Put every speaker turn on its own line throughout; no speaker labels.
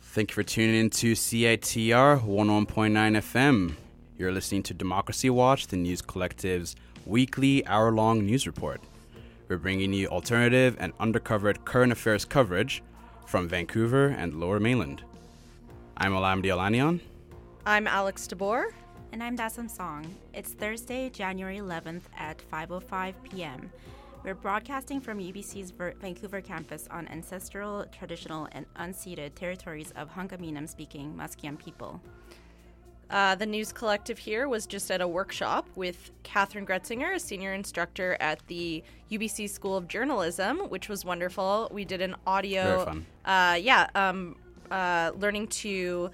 Thank you for tuning in to CITR 101.9 FM. You're listening to Democracy Watch, the News Collective's weekly hour-long news report. We're bringing you alternative and undercovered current affairs coverage from Vancouver and Lower Mainland. I'm Olamide Olaniyan.
I'm Alex DeBoer.
And I'm Dasam Song. It's Thursday, January 11th at 5:05 p.m. We're broadcasting from UBC's Vancouver campus on ancestral, traditional, and unceded territories of Hunkaminam-speaking Musqueam people.
The News Collective here was just at a workshop with Catherine Gretzinger, a senior instructor at the UBC School of Journalism, which was wonderful. We did an audio...
Very fun.
Learning to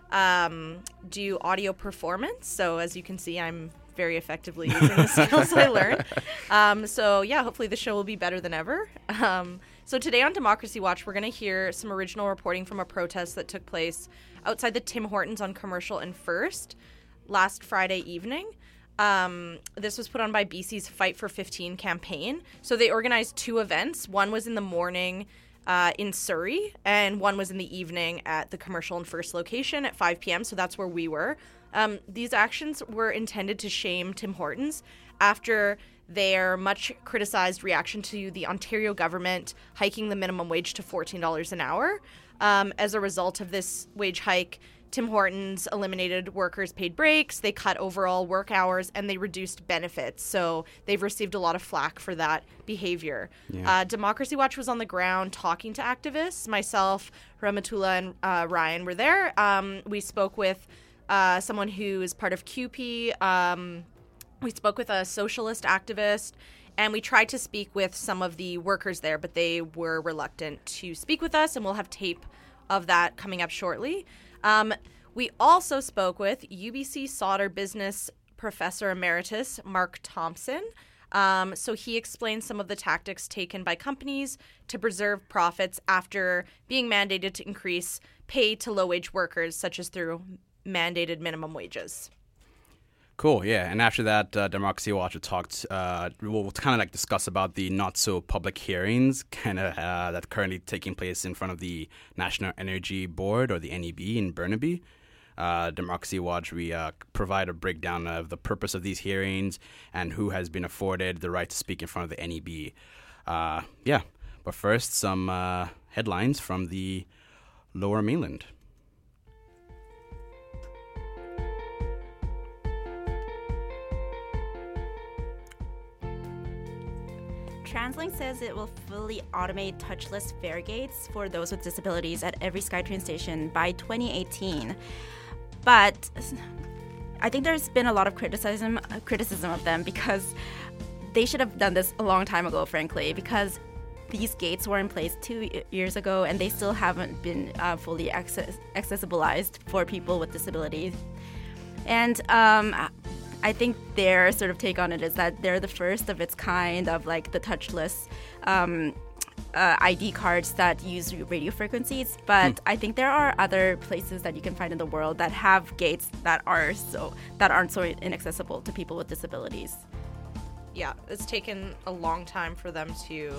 do audio performance. So as you can see, I'm very effectively using the skills I learned. Hopefully the show will be better than ever. So today on Democracy Watch, we're going to hear some original reporting from a protest that took place outside the Tim Hortons on Commercial and First last Friday evening. This was put on by BC's Fight for 15 campaign. So they organized two events. One was in the morning in Surrey, and one was in the evening at the Commercial and First location at 5 p.m., so that's where we were. These actions were intended to shame Tim Hortons after their much criticized reaction to the Ontario government hiking the minimum wage to $14 an hour. As a result of this wage hike, Tim Hortons eliminated workers' paid breaks, they cut overall work hours, and they reduced benefits. So they've received a lot of flack for that behavior. Yeah. Democracy Watch was on the ground talking to activists. Myself, Ramatullah, and Ryan were there. We spoke with someone who is part of CUPE. We spoke with a socialist activist. And we tried to speak with some of the workers there, but they were reluctant to speak with us, and we'll have tape of that coming up shortly. We also spoke with UBC Sauder Business Professor Emeritus Mark Thompson. So he explained some of the tactics taken by companies to preserve profits after being mandated to increase pay to low-wage workers, such as through mandated minimum wages.
Cool, yeah. And after that, Democracy Watch talked. We'll kind of like discuss about the not so public hearings, that currently taking place in front of the National Energy Board, or the NEB, in Burnaby. Democracy Watch, we provide a breakdown of the purpose of these hearings and who has been afforded the right to speak in front of the NEB. But first, some headlines from the Lower Mainland.
TransLink says it will fully automate touchless fare gates for those with disabilities at every SkyTrain station by 2018. But I think there's been a lot of criticism of them because they should have done this a long time ago, frankly, because these gates were in place 2 years ago and they still haven't been fully accessibilized for people with disabilities. And I think their sort of take on it is that they're the first of its kind of like the touchless ID cards that use radio frequencies. But I think there are other places that you can find in the world that have gates that aren't so inaccessible to people with disabilities.
Yeah, it's taken a long time for them to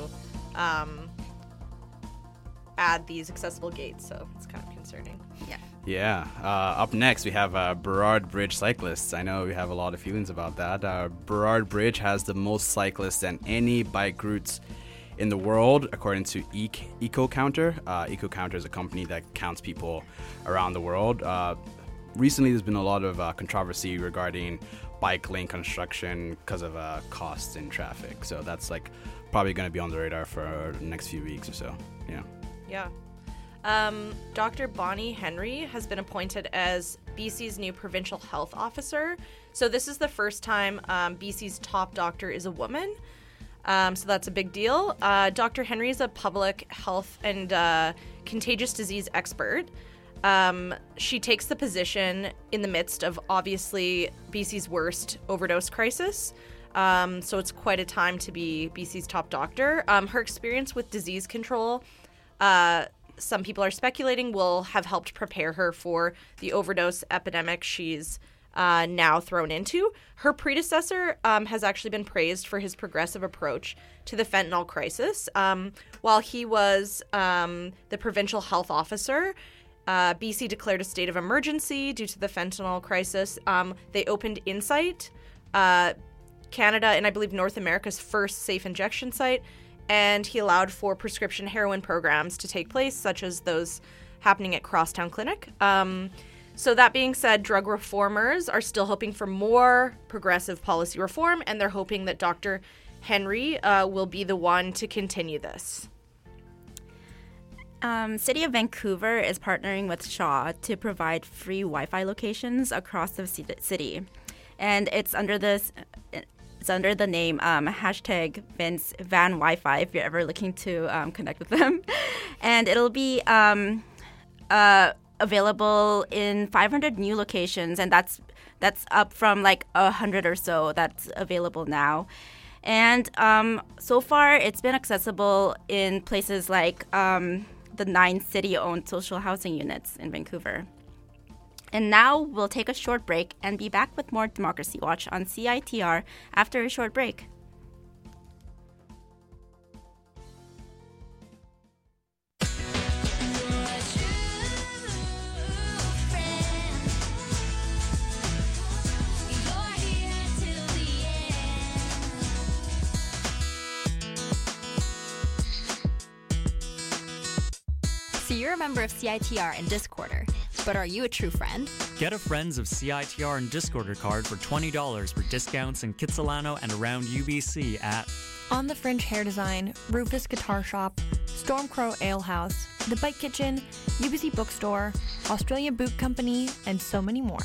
add these accessible gates, so it's kind of concerning.
Yeah.
Yeah. Up next, we have Burrard Bridge cyclists. I know we have a lot of feelings about that. Burrard Bridge has the most cyclists than any bike routes in the world, according to EcoCounter. EcoCounter is a company that counts people around the world. Recently, there's been a lot of controversy regarding bike lane construction because of costs and traffic. So that's like probably going to be on the radar for the next few weeks or so. Yeah.
Yeah. Dr. Bonnie Henry has been appointed as BC's new provincial health officer. So this is the first time BC's top doctor is a woman. So that's a big deal. Dr. Henry is a public health and contagious disease expert. She takes the position in the midst of, obviously, BC's worst overdose crisis. So it's quite a time to be BC's top doctor. Her experience with disease control, some people are speculating, will have helped prepare her for the overdose epidemic she's now thrown into. Her predecessor has actually been praised for his progressive approach to the fentanyl crisis. While he was the provincial health officer, BC declared a state of emergency due to the fentanyl crisis. They opened Insight, Canada and I believe North America's first safe injection site, and he allowed for prescription heroin programs to take place, such as those happening at Crosstown Clinic. So that being said, drug reformers are still hoping for more progressive policy reform, and they're hoping that Dr. Henry will be the one to continue this.
City of Vancouver is partnering with Shaw to provide free Wi-Fi locations across the city, and it's under the name hashtag Vince Van Wi-Fi if you're ever looking to connect with them, and it'll be available in 500 new locations, and that's up from like 100 or so that's available now. And so far, it's been accessible in places like the 9 city-owned social housing units in Vancouver. And now we'll take a short break and be back with more Democracy Watch on CITR after a short break.
So you're a member of CITR and Discorder, but are you a true friend?
Get a Friends of CITR and Discorder card for $20 for discounts in Kitsilano and around UBC at
On the Fringe Hair Design, Rufus Guitar Shop, Stormcrow Ale House, The Bike Kitchen, UBC Bookstore, Australia Boot Company, and so many more.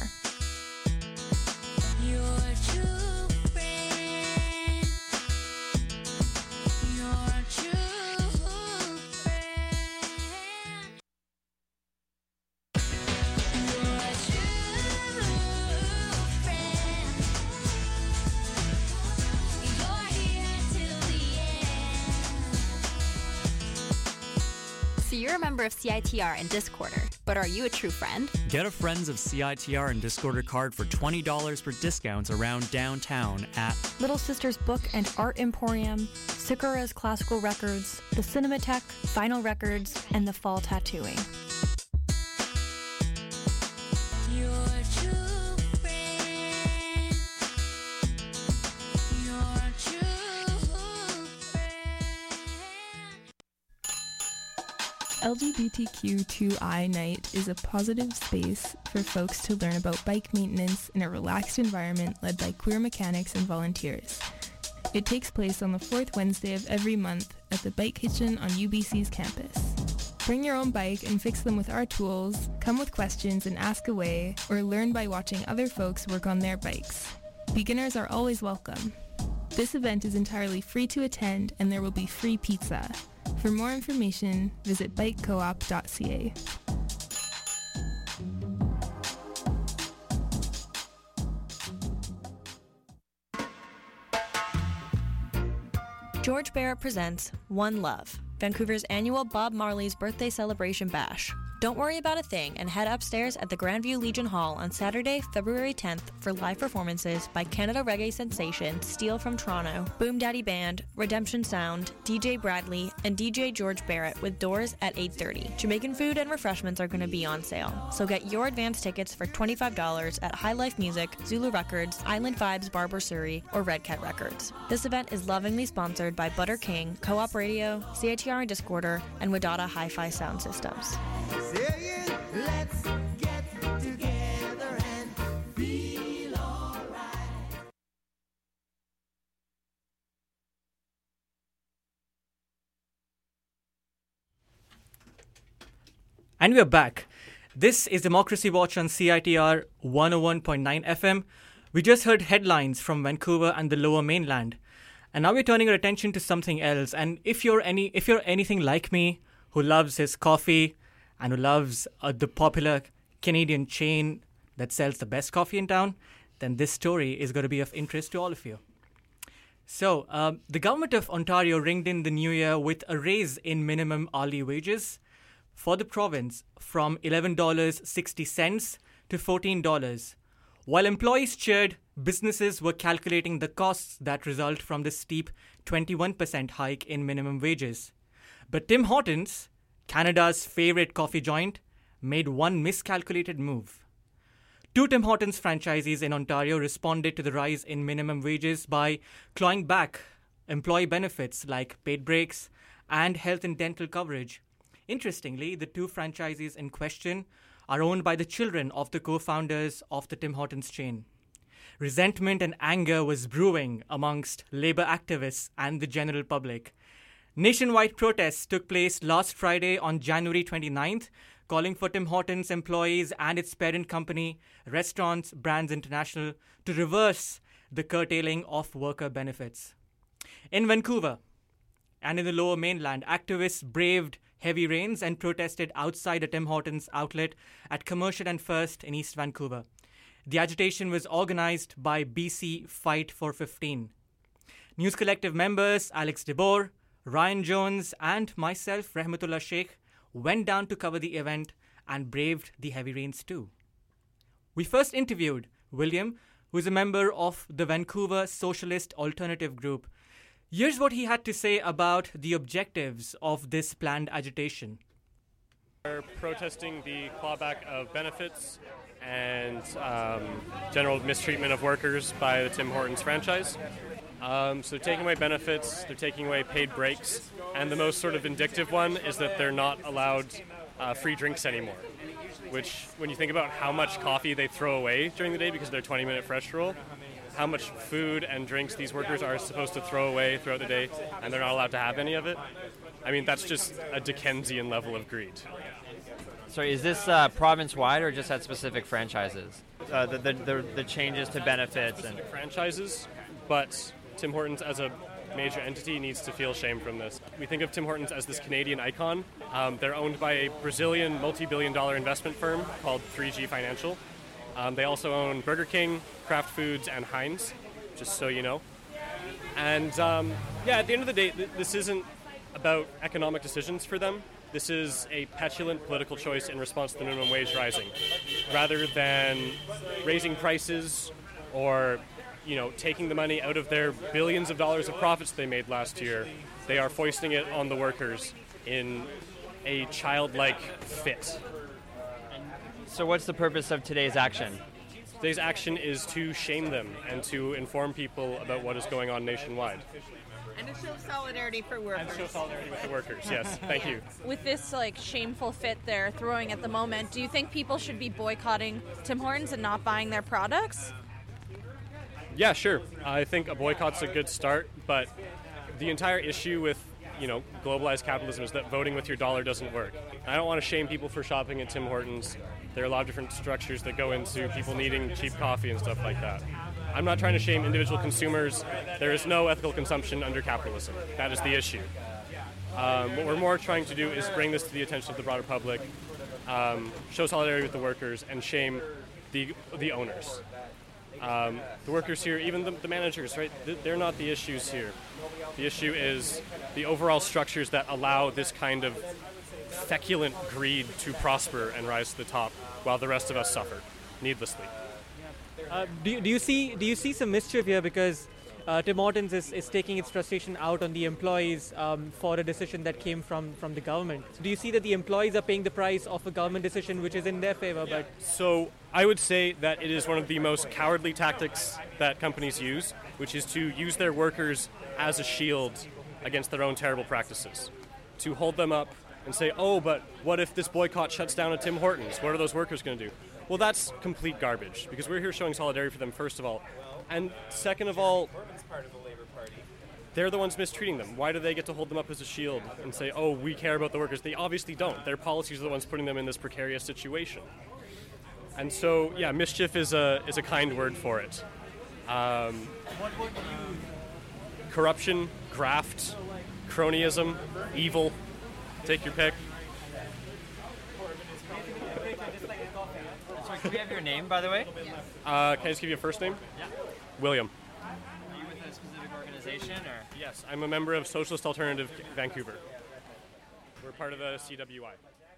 So you're a member of CITR and Discorder, but are you a true friend?
Get a Friends of CITR and Discorder card for $20 for discounts around downtown at
Little Sisters Book and Art Emporium, Sakura's Classical Records, the Cinematheque, Vinyl Records, and the Fall Tattooing.
LGBTQ2I Night is a positive space for folks to learn about bike maintenance in a relaxed environment led by queer mechanics and volunteers. It takes place on the 4th Wednesday of every month at the Bike Kitchen on UBC's campus. Bring your own bike and fix them with our tools, come with questions and ask away, or learn by watching other folks work on their bikes. Beginners are always welcome. This event is entirely free to attend and there will be free pizza. For more information, visit bikecoop.ca.
George Barrett presents One Love, Vancouver's annual Bob Marley's birthday celebration bash. Don't worry about a thing and head upstairs at the Grandview Legion Hall on Saturday, February 10th for live performances by Canada reggae sensation Steel from Toronto, Boom Daddy Band, Redemption Sound, DJ Bradley, and DJ George Barrett with doors at 8:30. Jamaican food and refreshments are going to be on sale, so get your advance tickets for $25 at High Life Music, Zulu Records, Island Vibes Barber Surrey, or Red Cat Records. This event is lovingly sponsored by Butter King, Co-op Radio, CITR and Discorder, and Wadata Hi-Fi Sound Systems.
Let's get together and feel alright.
And we're back. This is Democracy Watch on CITR 101.9 FM. We just heard headlines from Vancouver and the Lower Mainland. And now we're turning our attention to something else. And if you're anything like me, who loves his coffee and who loves the popular Canadian chain that sells the best coffee in town, then this story is going to be of interest to all of you. So, the government of Ontario ringed in the new year with a raise in minimum hourly wages for the province from $11.60 to $14. While employees cheered, businesses were calculating the costs that result from the steep 21% hike in minimum wages. But Tim Hortons, Canada's favorite coffee joint, made one miscalculated move. Two Tim Hortons franchisees in Ontario responded to the rise in minimum wages by clawing back employee benefits like paid breaks and health and dental coverage. Interestingly, the two franchisees in question are owned by the children of the co-founders of the Tim Hortons chain. Resentment and anger was brewing amongst labor activists and the general public. Nationwide protests took place last Friday on January 29th, calling for Tim Hortons employees and its parent company, Restaurants Brands International, to reverse the curtailing of worker benefits. In Vancouver and in the Lower Mainland, activists braved heavy rains and protested outside a Tim Hortons outlet at Commercial and First in East Vancouver. The agitation was organized by BC Fight for 15. News Collective members Alex DeBoer, Ryan Jones, and myself, Rahmatullah Sheikh, went down to cover the event and braved the heavy rains too. We first interviewed William, who is a member of the Vancouver Socialist Alternative Group. Here's what he had to say about the objectives of this planned agitation.
We're protesting the clawback of benefits and general mistreatment of workers by the Tim Hortons franchise. So they're taking away benefits, they're taking away paid breaks, and the most sort of vindictive one is that they're not allowed free drinks anymore. Which, when you think about how much coffee they throw away during the day because of their 20-minute fresh roll, how much food and drinks these workers are supposed to throw away throughout the day, and they're not allowed to have any of it. I mean, that's just a Dickensian level of greed.
Sorry, is this province-wide or just at specific franchises? The changes to benefits and
franchises, but Tim Hortons as a major entity needs to feel shame from this. We think of Tim Hortons as this Canadian icon. They're owned by a Brazilian multi-billion-dollar investment firm called 3G Financial. They also own Burger King, Kraft Foods, and Heinz, just so you know. And at the end of the day, this isn't about economic decisions for them. This is a petulant political choice in response to the minimum wage rising. Rather than raising prices or, taking the money out of their billions of dollars of profits they made last year, they are foisting it on the workers in a childlike fit.
So what's the purpose of today's action?
Today's action is to shame them and to inform people about what is going on nationwide.
And to show solidarity for workers.
And show solidarity with the workers, yes. Thank you.
With this shameful fit they're throwing at the moment, do you think people should be boycotting Tim Hortons and not buying their products?
Yeah, sure. I think a boycott's a good start, but the entire issue with globalized capitalism is that voting with your dollar doesn't work. I don't want to shame people for shopping at Tim Hortons. There are a lot of different structures that go into people needing cheap coffee and stuff like that. I'm not trying to shame individual consumers. There is no ethical consumption under capitalism. That is the issue. What we're more trying to do is bring this to the attention of the broader public, show solidarity with the workers, and shame the owners. The workers here, even the managers, right? They're not the issues here. The issue is the overall structures that allow this kind of feculent greed to prosper and rise to the top, while the rest of us suffer needlessly.
Do you see some mischief here because Tim Hortons is taking its frustration out on the employees for a decision that came from the government? So do you see that the employees are paying the price of a government decision which is in their favor?
Yeah. So I would say that it is one of the most cowardly tactics that companies use, which is to use their workers as a shield against their own terrible practices. To hold them up and say, oh, but what if this boycott shuts down a Tim Hortons? What are those workers going to do? Well, that's complete garbage, because we're here showing solidarity for them, first of all. And second of all, they're the ones mistreating them. Why do they get to hold them up as a shield and say, oh, we care about the workers? They obviously don't. Their policies are the ones putting them in this precarious situation. And so, yeah, mischief is a kind word for it. Corruption, graft, cronyism, evil. Take your pick.
Sorry, can we have your name, by the way?
Can I just give you a first name?
Yeah.
William.
Are you with a specific organization, or?
Yes, I'm a member of Socialist Alternative Vancouver. We're part of the CWI.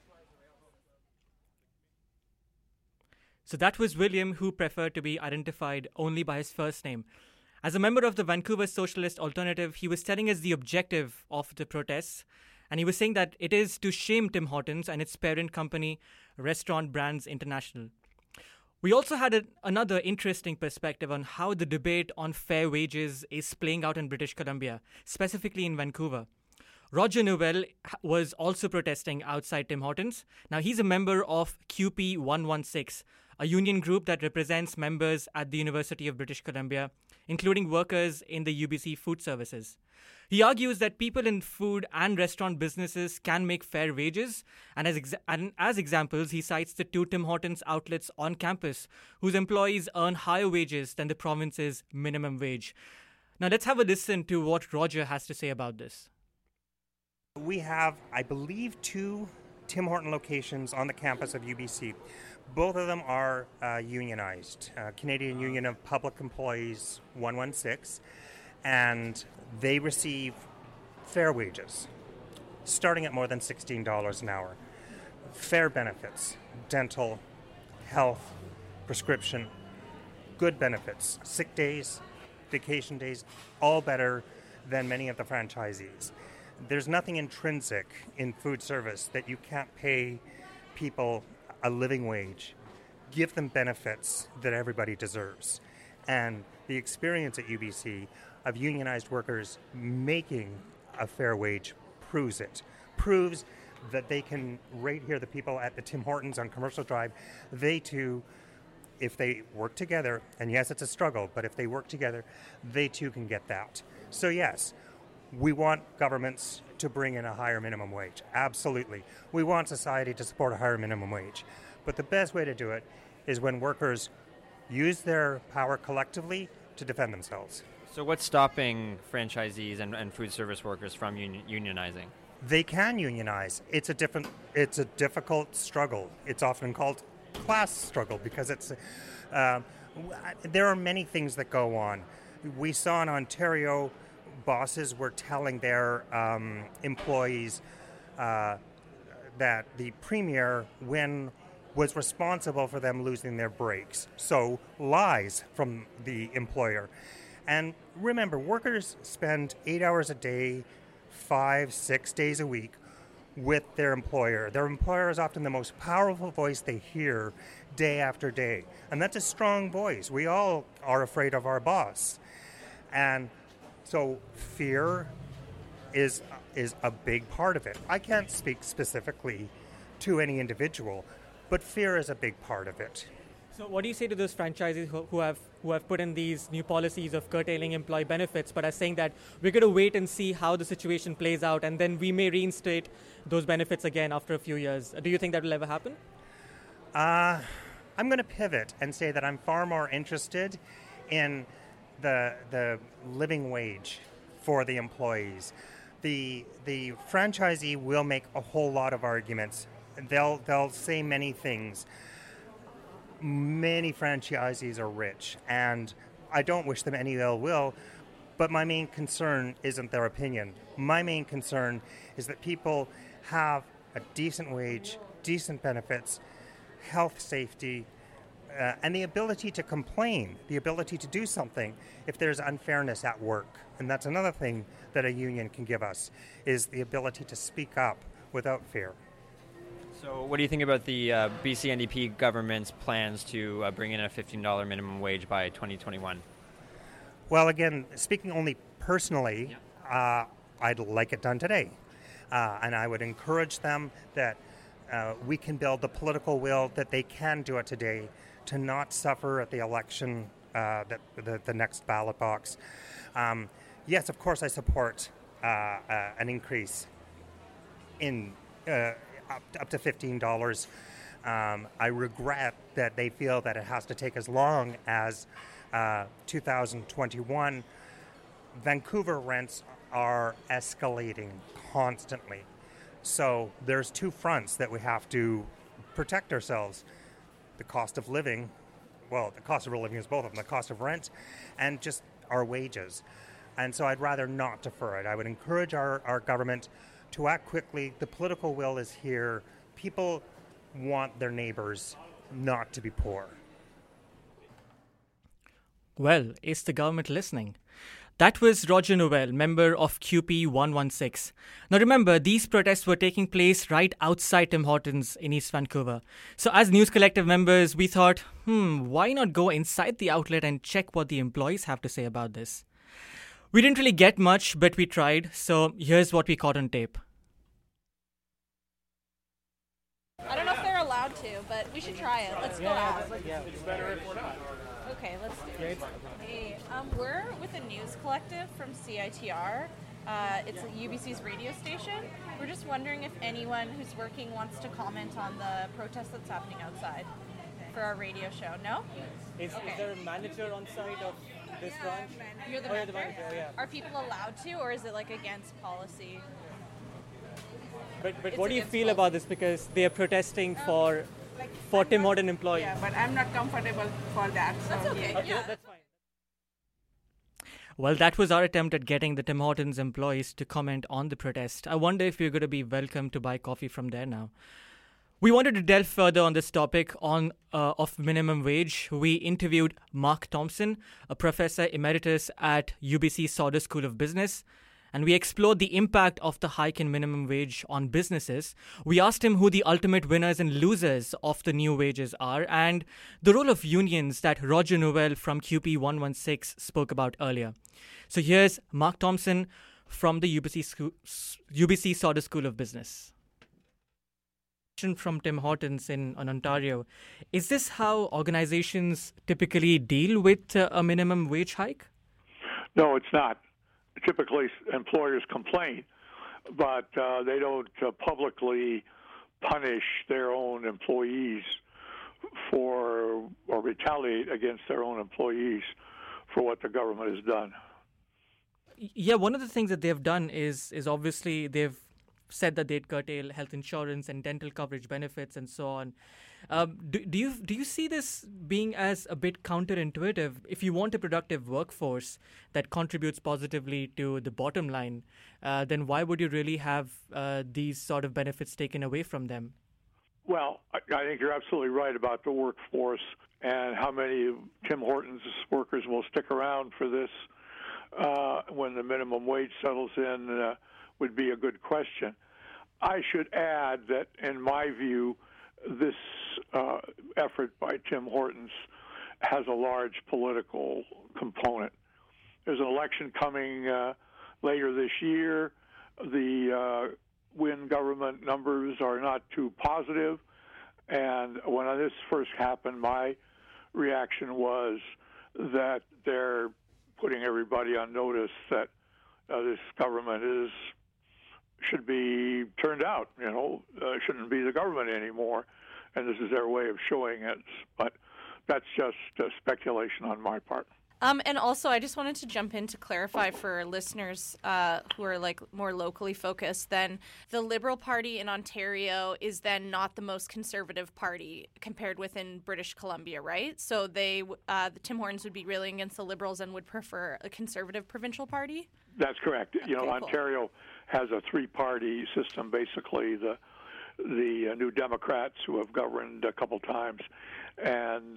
So that was William, who preferred to be identified only by his first name. As a member of the Vancouver Socialist Alternative, he was telling us the objective of the protests, and he was saying that it is to shame Tim Hortons and its parent company, Restaurant Brands International. We also had another interesting perspective on how the debate on fair wages is playing out in British Columbia, specifically in Vancouver. Roger Newell was also protesting outside Tim Hortons. Now, he's a member of QP 116, a union group that represents members at the University of British Columbia, including workers in the UBC food services. He argues that people in food and restaurant businesses can make fair wages, and as examples, he cites the 2 Tim Hortons outlets on campus, whose employees earn higher wages than the province's minimum wage. Now, let's have a listen to what Roger has to say about this.
We have, I believe, 2 Tim Horton locations on the campus of UBC. Both of them are unionized. Canadian Union of Public Employees 116, and they receive fair wages, starting at more than $16 an hour. Fair benefits, dental, health, prescription, good benefits, sick days, vacation days, all better than many of the franchisees. There's nothing intrinsic in food service that you can't pay people a living wage, give them benefits that everybody deserves. And the experience at UBC of unionized workers making a fair wage proves it. Proves that they can, right here, the people at the Tim Hortons on Commercial Drive, they too, if they work together, and yes, it's a struggle, but if they work together, they too can get that. So yes, we want governments to bring in a higher minimum wage. Absolutely. We want society to support a higher minimum wage. But the best way to do it is when workers use their power collectively to defend themselves.
So what's stopping franchisees and food service workers from unionizing?
They can unionize. It's a difficult struggle. It's often called class struggle because it's there are many things that go on. We saw in Ontario, bosses were telling their employees that the premier was responsible for them losing their breaks. So lies from the employer. And remember, workers spend 8 hours a day, 5-6 days a week with their employer. Their employer is often the most powerful voice they hear day after day. And that's a strong voice. We all are afraid of our boss. And so fear is a big part of it. I can't speak specifically to any individual, but fear is a big part of it.
So what do you say to those franchisees who have put in these new policies of curtailing employee benefits, but are saying that we're going to wait and see how the situation plays out, and then we may reinstate those benefits again after a few years? Do you think that will ever happen?
I'm going to pivot and say that I'm far more interested in the living wage for the employees. The franchisee will make a whole lot of arguments. They'll say many things. Many franchisees are rich, and I don't wish them any ill will, but my main concern isn't their opinion. My main concern is that people have a decent wage, decent benefits, health, safety, and the ability to complain, the ability to do something if there's unfairness at work. And that's another thing that a union can give us, is the ability to speak up without fear.
So what do you think about the BC NDP government's plans to bring in a $15 minimum wage by 2021?
Well, again, speaking only personally, I'd like it done today. And I would encourage them that we can build the political will that they can do it today, to not suffer at the election, the next ballot box. Yes, of course, I support an increase in up to $15. I regret that they feel that it has to take as long as 2021. Vancouver rents are escalating constantly. So there's 2 fronts that we have to protect ourselves. The cost of living, well, the cost of living is both of them, the cost of rent and just our wages. And so I'd rather not defer it. I would encourage our government to act quickly. The political will is here. People want their neighbors not to be poor.
Well, is the government listening? That was Roger Noel, member of QP 116. Now remember, these protests were taking place right outside Tim Hortons in East Vancouver. So as News Collective members, we thought, why not go inside the outlet and check what the employees have to say about this? We didn't really get much, but we tried. So here's what we caught on tape.
I don't know if they're allowed to, but we should try it. Let's go out.
It's better if we're not.
Okay, let's do it. Hey, we're with a news collective from CITR. It's UBC's radio station. We're just wondering if anyone who's working wants to comment on the protest that's happening outside for our radio show. No?
Is there a manager on site of this branch?
You're the manager? Are people allowed to, or is it like against policy?
But what do you feel about this? Because they are protesting for Tim Horton employees.
Yeah, but I'm not comfortable for that. So
That's okay. Yeah.
That's fine. Well, that was our attempt at getting the Tim Hortons employees to comment on the protest. I wonder if you're going to be welcome to buy coffee from there now. We wanted to delve further on this topic of minimum wage. We interviewed Mark Thompson, a professor emeritus at UBC Sauder School of Business, and we explored the impact of the hike in minimum wage on businesses. We asked him who the ultimate winners and losers of the new wages are, and the role of unions that Roger Noel from QP 116 spoke about earlier. So here's Mark Thompson from the UBC Sauder School of Business. From Tim Hortons in Ontario. Is this how organizations typically deal with a minimum wage hike?
No, it's not. Typically, employers complain, but they don't publicly punish their own employees or retaliate against their own employees for what the government has done.
Yeah, one of the things that they've done is obviously they've said that they'd curtail health insurance and dental coverage benefits and so on. Do you see this being as a bit counterintuitive? If you want a productive workforce that contributes positively to the bottom line, then why would you really have these sort of benefits taken away from them?
Well, I think you're absolutely right about the workforce and how many Tim Hortons workers will stick around for this when the minimum wage settles in would be a good question. I should add that, in my view, this effort by Tim Hortons has a large political component. There's an election coming later this year. The Wynne government numbers are not too positive. And when this first happened, my reaction was that they're putting everybody on notice that this government should be turned out, shouldn't be the government anymore. And this is their way of showing it. But that's just speculation on my part.
And also, I just wanted to jump in to clarify for listeners who are more locally focused. Then the Liberal Party in Ontario is then not the most conservative party compared with in British Columbia, right? So the Tim Hortons would be railing against the Liberals and would prefer a conservative provincial party?
That's correct.
Okay, cool.
Ontario has a three-party system, basically the New Democrats, who have governed a couple times, and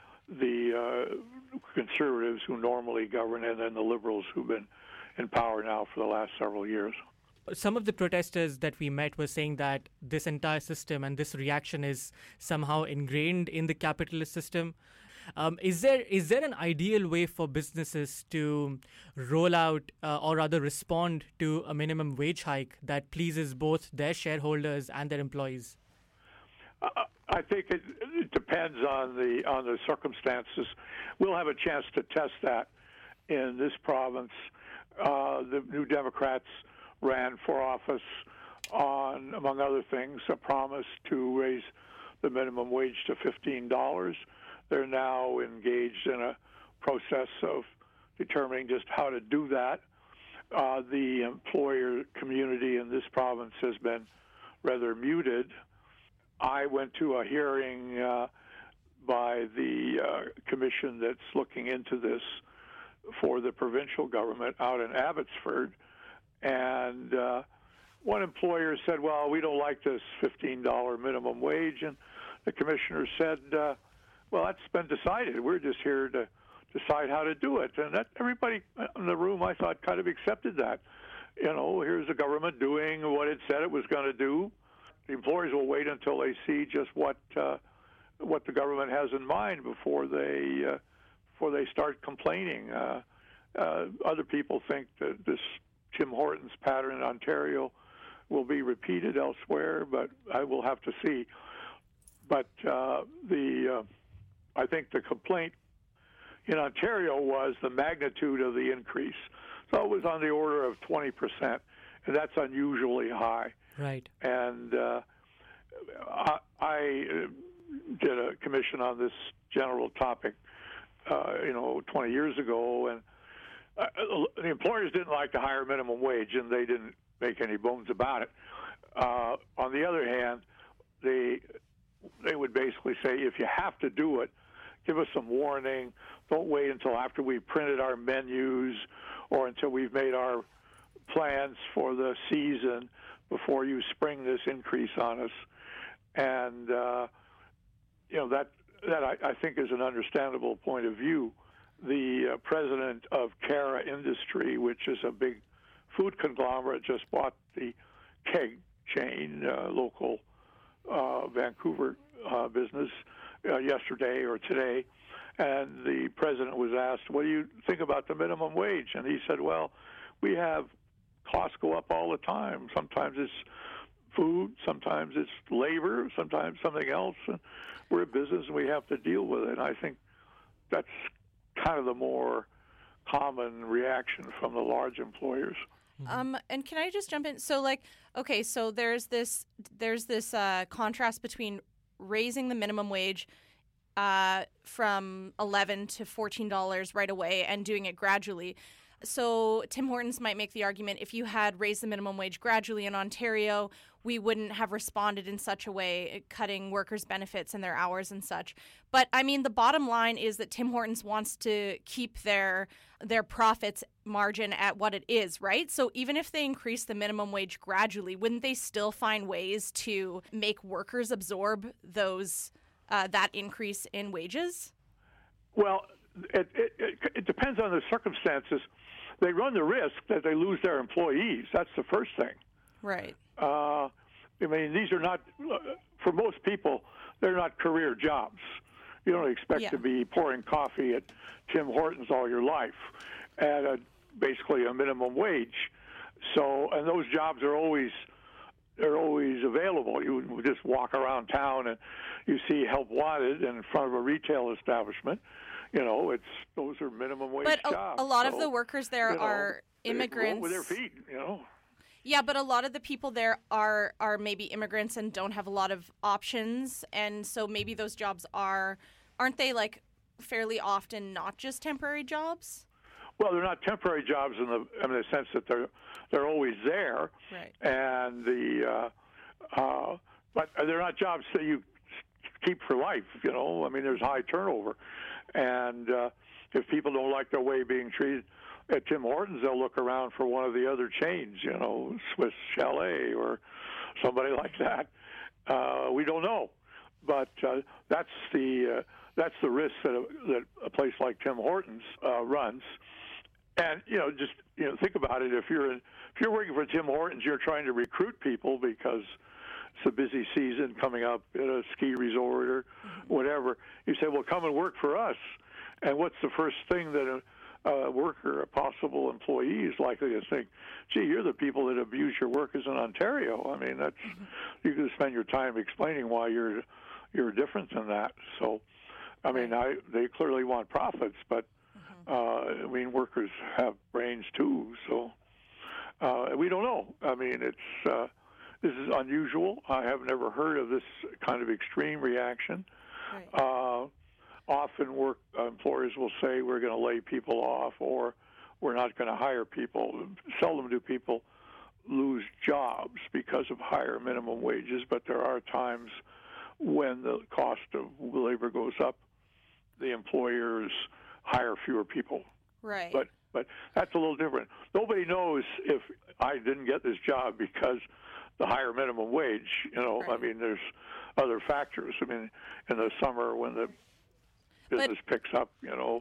the Conservatives, who normally govern, and then the Liberals, who've been in power now for the last several years.
Some of the protesters that we met were saying that this entire system and this reaction is somehow ingrained in the capitalist system. Is there an ideal way for businesses to roll out or rather respond to a minimum wage hike that pleases both their shareholders and their employees?
I think it depends on the circumstances. We'll have a chance to test that in this province. The New Democrats ran for office on, among other things, a promise to raise the minimum wage to $15. They're now engaged in a process of determining just how to do that. The employer community in this province has been rather muted. I went to a hearing by the commission that's looking into this for the provincial government out in Abbotsford, and one employer said, well, we don't like this $15 minimum wage, and the commissioner said, well, that's been decided. We're just here to decide how to do it. And that everybody in the room, I thought, kind of accepted that. Here's the government doing what it said it was going to do. The employers will wait until they see just what the government has in mind before they start complaining. Other people think that this Tim Hortons pattern in Ontario will be repeated elsewhere, but I will have to see. But I think the complaint in Ontario was the magnitude of the increase. So it was on the order of 20%, and that's unusually high.
Right.
And I did a commission on this general topic, 20 years ago, and the employers didn't like the higher minimum wage, and they didn't make any bones about it. On the other hand, they would basically say, if you have to do it, give us some warning. Don't wait until after we've printed our menus or until we've made our plans for the season before you spring this increase on us. And, that I think is an understandable point of view. The president of Cara Industry, which is a big food conglomerate, just bought the Keg chain, local Vancouver business, yesterday or today. And the president was asked, what do you think about the minimum wage? And he said, well, we have costs go up all the time. Sometimes it's food, sometimes it's labor, sometimes something else. And we're a business and we have to deal with it. And I think that's kind of the more common reaction from the large employers.
And can I just jump in? So, so there's this contrast between raising the minimum wage from $11 to $14 right away and doing it gradually. So Tim Hortons might make the argument, if you had raised the minimum wage gradually in Ontario, we wouldn't have responded in such a way, cutting workers' benefits and their hours and such. But, I mean, the bottom line is that Tim Hortons wants to keep their profits margin at what it is, right? So even if they increase the minimum wage gradually, wouldn't they still find ways to make workers absorb those that increase in wages?
Well, it depends on the circumstances. They run the risk that they lose their employees. That's the first thing.
Right.
I mean, these are not, for most people, they're not career jobs. You don't expect to be pouring coffee at Tim Hortons all your life at basically a minimum wage. So, and those jobs are always available. You just walk around town and you see help wanted in front of a retail establishment. Those are minimum wage jobs.
But a lot of the workers there are immigrants.
With their feet,
Yeah, but a lot of the people there are maybe immigrants and don't have a lot of options, and so maybe those jobs aren't they fairly often not just temporary jobs?
Well, they're not temporary jobs in the sense that they're always there,
right?
And but they're not jobs that you keep for life. I mean, there's high turnover, and if people don't like their way being treated at Tim Hortons, they'll look around for one of the other chains, Swiss Chalet or somebody like that. We don't know, but that's the risk that a place like Tim Hortons runs. And think about it. If you're working for Tim Hortons, you're trying to recruit people because it's a busy season coming up at a ski resort or whatever. You say, well, come and work for us. And what's the first thing that a worker, a possible employee, is likely to think? Gee, you're the people that abuse your workers in Ontario. I mean, that's you can spend your time explaining why you're different than that. So, I mean, they clearly want profits, but I mean, workers have brains too. So we don't know. I mean, it's this is unusual. I have never heard of this kind of extreme reaction. Right. Often employers will say we're going to lay people off or we're not going to hire people. Seldom do people lose jobs because of higher minimum wages, but there are times when the cost of labor goes up, the employers hire fewer people.
Right.
But that's a little different. Nobody knows if I didn't get this job because the higher minimum wage. Right. I mean, there's other factors. I mean, in the summer when the business picks up,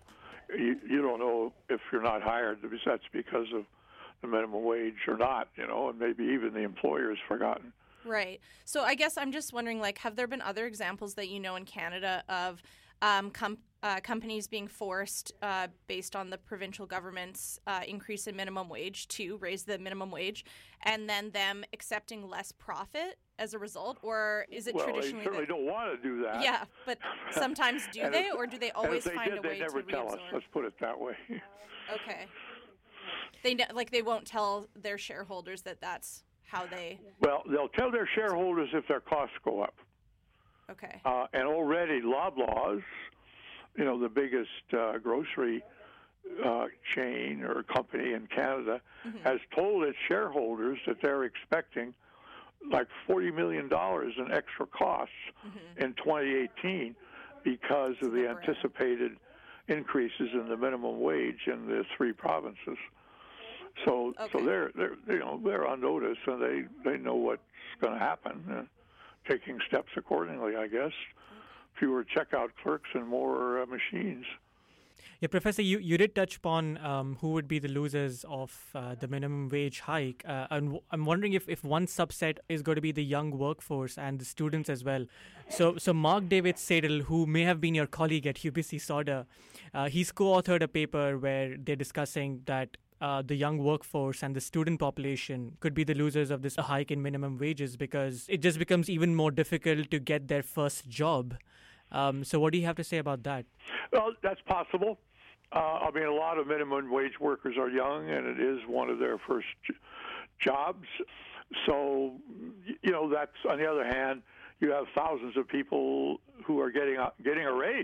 you don't know if you're not hired, that's because of the minimum wage or not, and maybe even the employer has forgotten.
Right. So I guess I'm just wondering, have there been other examples that you know in Canada of companies being forced, based on the provincial government's increase in minimum wage, to raise the minimum wage, and then them accepting less profit as a result? Or is it traditionally...
Well, they certainly don't want to do that.
Yeah, but sometimes do they, or do they always find a way
they never
to
tell us.
reabsorb?
Let's put it that way.
Okay. They won't tell their shareholders that that's how they...
Well, they'll tell their shareholders if their costs go up.
Okay.
And already Loblaws, the biggest grocery chain or company in Canada, has told its shareholders that they're expecting like $40 million in extra costs in 2018 because of the anticipated increases in the minimum wage in the 3 provinces. So they're on notice, and they know what's going to happen, and taking steps accordingly, I guess. Fewer checkout clerks and more machines.
Yeah, Professor, you did touch upon who would be the losers of the minimum wage hike. And I'm wondering if one subset is going to be the young workforce and the students as well. So Mark David Sadel, who may have been your colleague at UBC Sauder, he's co-authored a paper where they're discussing that the young workforce and the student population could be the losers of this hike in minimum wages because it just becomes even more difficult to get their first job. So what do you have to say about that?
Well, that's possible. A lot of minimum wage workers are young, and it is one of their first jobs. So, that's, on the other hand, you have thousands of people who are getting a raise.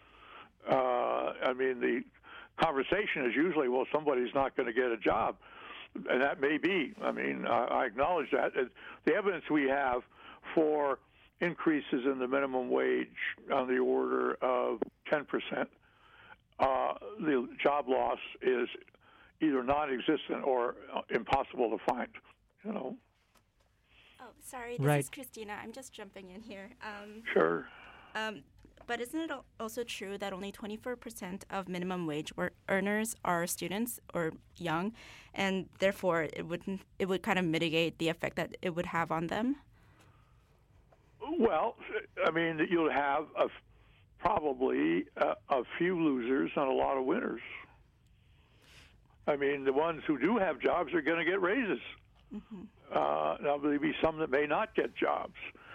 The conversation is usually, well, somebody's not going to get a job. And that may be. I acknowledge that. The evidence we have for increases in the minimum wage on the order of 10%, the job loss is either non-existent or impossible to find,
Oh, sorry, this is Christina. I'm just jumping in here.
Sure.
But isn't it also true that only 24% of minimum wage earners are students or young, and therefore it would kind of mitigate the effect that it would have on them?
Well, you'll have probably a few losers and a lot of winners. The ones who do have jobs are going to get raises. Now, there'll be some that may not get jobs.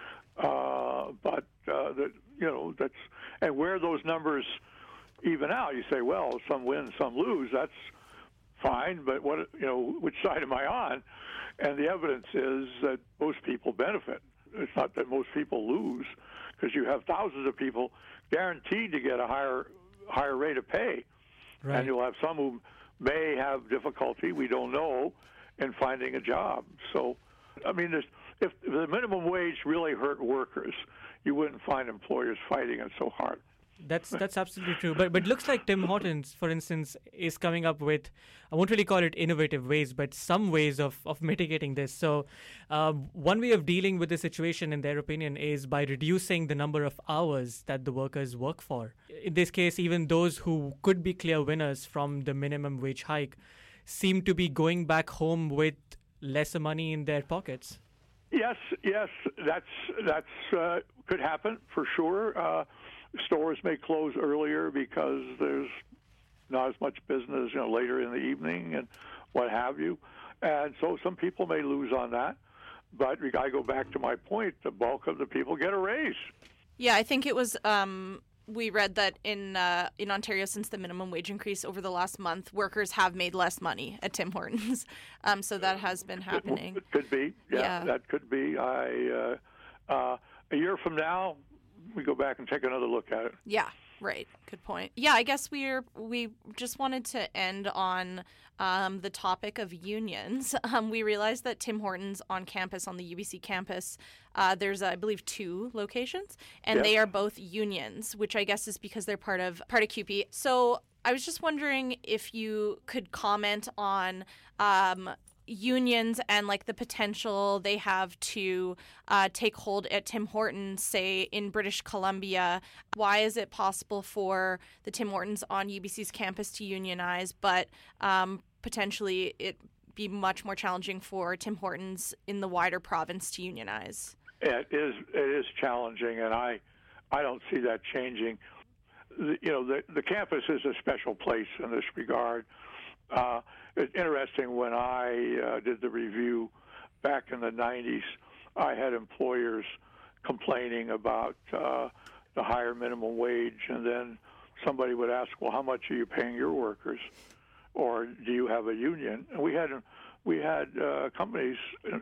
That's, and where those numbers even out, you say, well, some win, some lose. That's fine, but which side am I on? And the evidence is that most people benefit. It's not that most people lose, because you have thousands of people guaranteed to get a higher rate of pay, and you'll have some who may have difficulty, we don't know, in finding a job. So, if the minimum wage really hurt workers, you wouldn't find employers fighting it so hard.
That's absolutely true. But it looks like Tim Hortons, for instance, is coming up with, I won't really call it innovative ways, but some ways of mitigating this. So one way of dealing with the situation, in their opinion, is by reducing the number of hours that the workers work for. In this case, even those who could be clear winners from the minimum wage hike seem to be going back home with lesser money in their pockets.
Yes, that's could happen for sure. Stores may close earlier because there's not as much business, later in the evening and what have you. And so some people may lose on that. But I go back to my point, the bulk of the people get a raise.
Yeah, I think it was, we read that in Ontario, since the minimum wage increase over the last month, workers have made less money at Tim Hortons. So that has been happening.
It could be. Yeah, that could be. A year from now, we go back and take another look at it.
Yeah, right. Good point. Yeah, I guess we just wanted to end on the topic of unions. We realized that Tim Hortons on campus, on the UBC campus, there's, I believe, 2 locations, and they are both unions, which I guess is because they're part of CUPE. So I was just wondering if you could comment on unions and like the potential they have to take hold at Tim Hortons, say in British Columbia, why is it possible for the Tim Hortons on UBC's campus to unionize, but potentially it be much more challenging for Tim Hortons in the wider province to unionize?
It is challenging, and I don't see that changing. The campus is a special place in this regard. It's interesting, when I did the review back in the 90s, I had employers complaining about the higher minimum wage, and then somebody would ask, well, how much are you paying your workers? Or do you have a union? And we had companies, and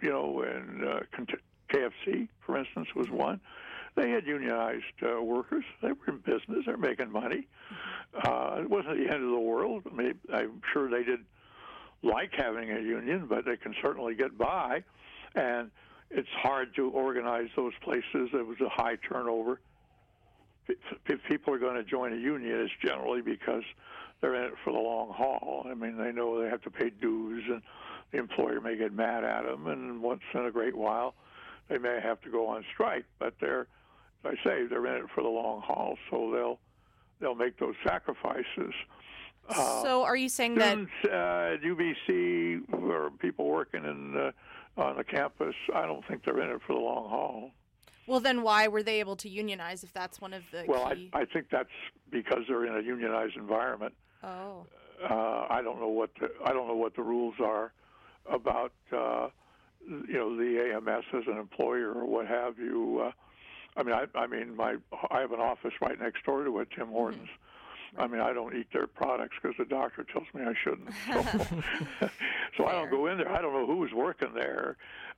KFC, for instance, was one. They had unionized workers. They were in business. They're making money. It wasn't the end of the world. I mean, I'm sure they did like having a union, but they can certainly get by. And it's hard to organize those places. There was a high turnover. If people are going to join a union, it's generally because they're in it for the long haul. I mean, they know they have to pay dues, and the employer may get mad at them, and once in a great while, they may have to go on strike. But they're in it for the long haul, so they'll make those sacrifices.
So are you saying that
at UBC or people working on the campus, I don't think they're in it for the long haul.
Well, then why were they able to unionize if that's one of the key...
I think that's because they're in a unionized environment.
Oh.
I don't know what the rules are about the AMS as an employer or what have you. I have an office right next door to it, Tim Hortons. Mm-hmm. I mean, I don't eat their products because the doctor tells me I shouldn't. So I don't go in there. I don't know who's working there,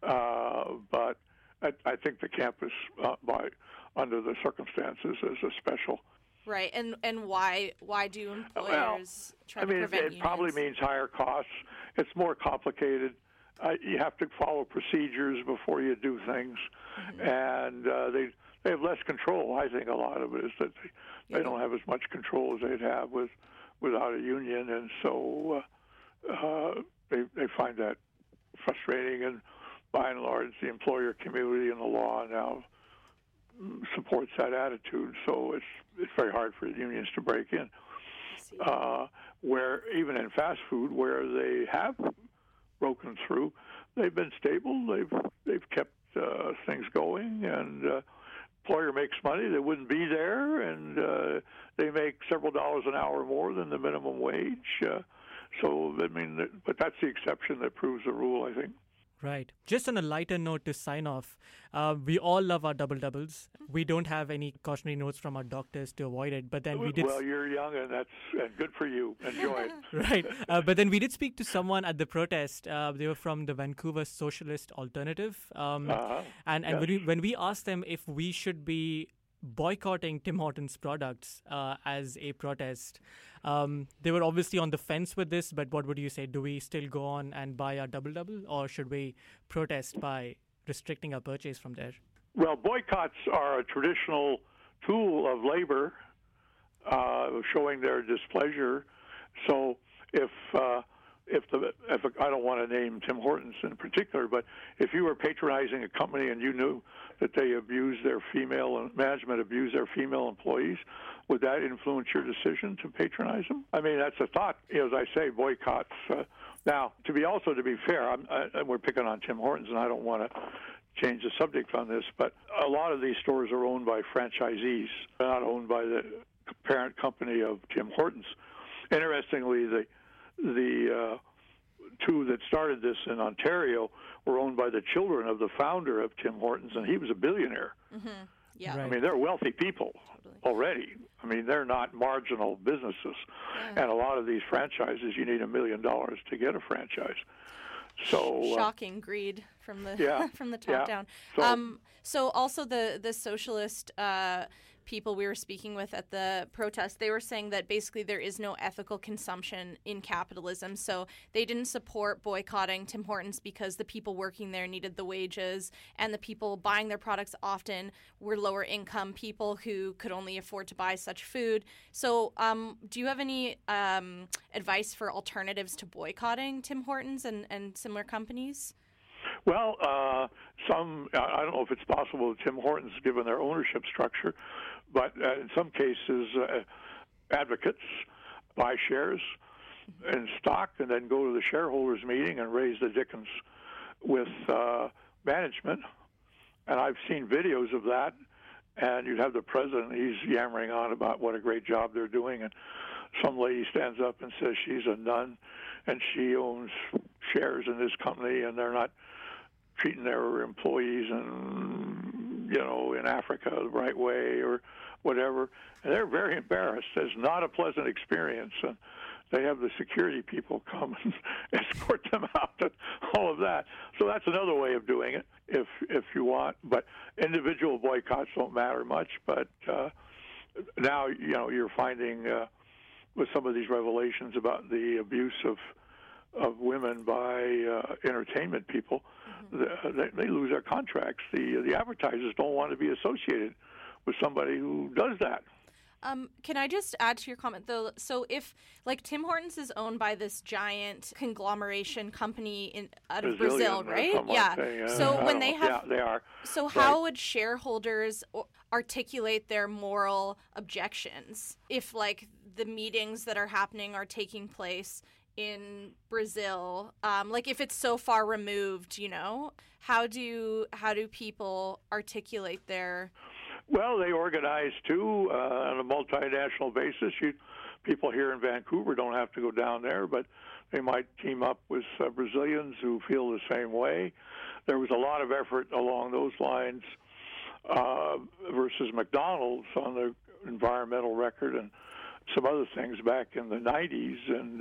but I think the campus, under the circumstances, is a special.
Right, and why do employers try to prevent unions?
It probably means higher costs. It's more complicated. You have to follow procedures before you do things, mm-hmm. and they have less control. I think a lot of it is that they don't have as much control as they'd have without a union, and so they find that frustrating. And by and large, the employer community and the law now supports that attitude. So it's very hard for the unions to break in. Where even in fast food, where they have broken through, they've been stable. They've kept things going, and employer makes money. They wouldn't be there, and they make several dollars an hour more than the minimum wage. But that's the exception that proves the rule, I think.
Right. Just on a lighter note to sign off, we all love our double-doubles. We don't have any cautionary notes from our doctors to avoid it, but then we did...
Well, you're young, and that's good for you. Enjoy it.
Right. But then we did speak to someone at the protest. They were from the Vancouver Socialist Alternative. And yes. When we asked them if we should be boycotting Tim Hortons products as a protest, they were obviously on the fence with this, but what would you say? Do we still go on and buy our double-double, or should we protest by restricting our purchase from there?
Well, boycotts are a traditional tool of labor showing their displeasure. So if I don't want to name Tim Hortons in particular, but if you were patronizing a company and you knew that they abuse their management abuse their female employees, would that influence your decision to patronize them? I mean, that's a thought. As I say, boycotts. Now, to be fair, we're picking on Tim Hortons, and I don't want to change the subject on this, but a lot of these stores are owned by franchisees. They're not owned by the parent company of Tim Hortons. Interestingly, the two that started this in Ontario were owned by the children of the founder of Tim Hortons, and he was a billionaire.
Mm-hmm. Yeah.
Right.
I mean, they're wealthy people already. I mean, they're not marginal businesses. Yeah. And a lot of these franchises, you need $1 million to get a franchise. So
shocking greed from the from the top down.
So
also the socialist people we were speaking with at the protest, they were saying that basically there is no ethical consumption in capitalism. So they didn't support boycotting Tim Hortons because the people working there needed the wages, and the people buying their products often were lower income people who could only afford to buy such food. So do you have any advice for alternatives to boycotting Tim Hortons and similar companies?
Well, I don't know if it's possible with Tim Hortons given their ownership structure, but in some cases, advocates buy shares in stock and then go to the shareholders meeting and raise the dickens with management. And I've seen videos of that, and you'd have the president, he's yammering on about what a great job they're doing, and some lady stands up and says she's a nun and she owns shares in this company and they're not treating their employees in Africa the right way or whatever. And they're very embarrassed. It's not a pleasant experience. And they have the security people come and escort them out and all of that. So that's another way of doing it if you want. But individual boycotts don't matter much. But now, you're finding with some of these revelations about the abuse of women by entertainment people, they lose their contracts. The advertisers don't want to be associated with somebody who does that.
Can I just add to your comment, though? So if, Tim Hortons is owned by this giant conglomeration company out of Brazil, right? Yeah. So when they have...
Yeah, they are.
So how would shareholders articulate their moral objections if, the meetings that are happening are taking place in Brazil, if it's so far removed, how do people articulate their...
Well, they organize too on a multinational basis. People here in Vancouver don't have to go down there, but they might team up with Brazilians who feel the same way. There was a lot of effort along those lines versus McDonald's on the environmental record and some other things back in the 90s, and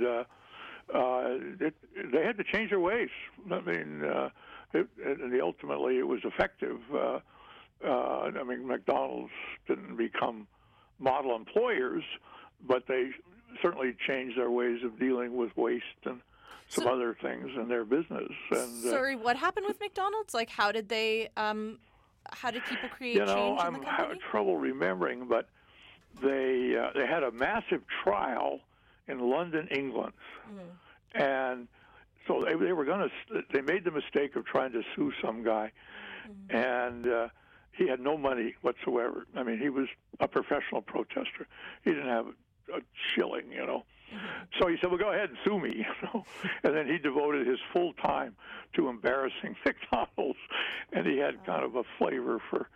they had to change their ways. I mean, ultimately it was effective. McDonald's didn't become model employers, but they certainly changed their ways of dealing with waste and some other things in their business. And
sorry, what happened with McDonald's? How did they? How did people create change in the company?
I'm having trouble remembering, but they had a massive trial in London, England, and so they made the mistake of trying to sue some guy, and he had no money whatsoever. I mean, he was a professional protester. He didn't have a shilling, So he said, well, go ahead and sue me, And then he devoted his full time to embarrassing McDonald's, and he had kind of a flavor for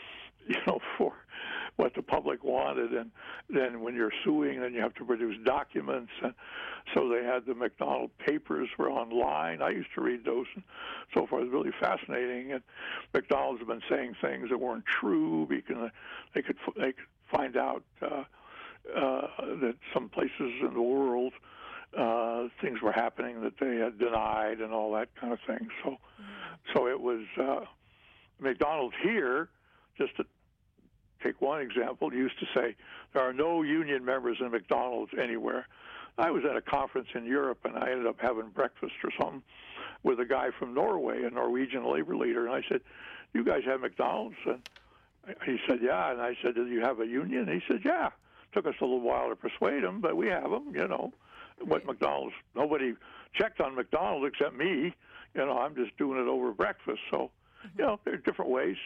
what the public wanted. And then when you're suing, then you have to produce documents. And so they had the McDonald papers were online. I used to read those and so forth. It was really fascinating. And McDonald's have been saying things that weren't true because they could find out that some places in the world things were happening that they had denied and all that kind of thing. So it was McDonald's here, just to take one example, used to say there are no union members in McDonald's anywhere. I was at a conference in Europe, and I ended up having breakfast or something with a guy from Norway, a Norwegian labor leader, and I said, you guys have McDonald's? And he said, yeah. And I said, do you have a union? And he said, yeah. Took us a little while to persuade him, but we have them, What McDonald's, nobody checked on McDonald's except me. I'm just doing it over breakfast. So, there are different ways.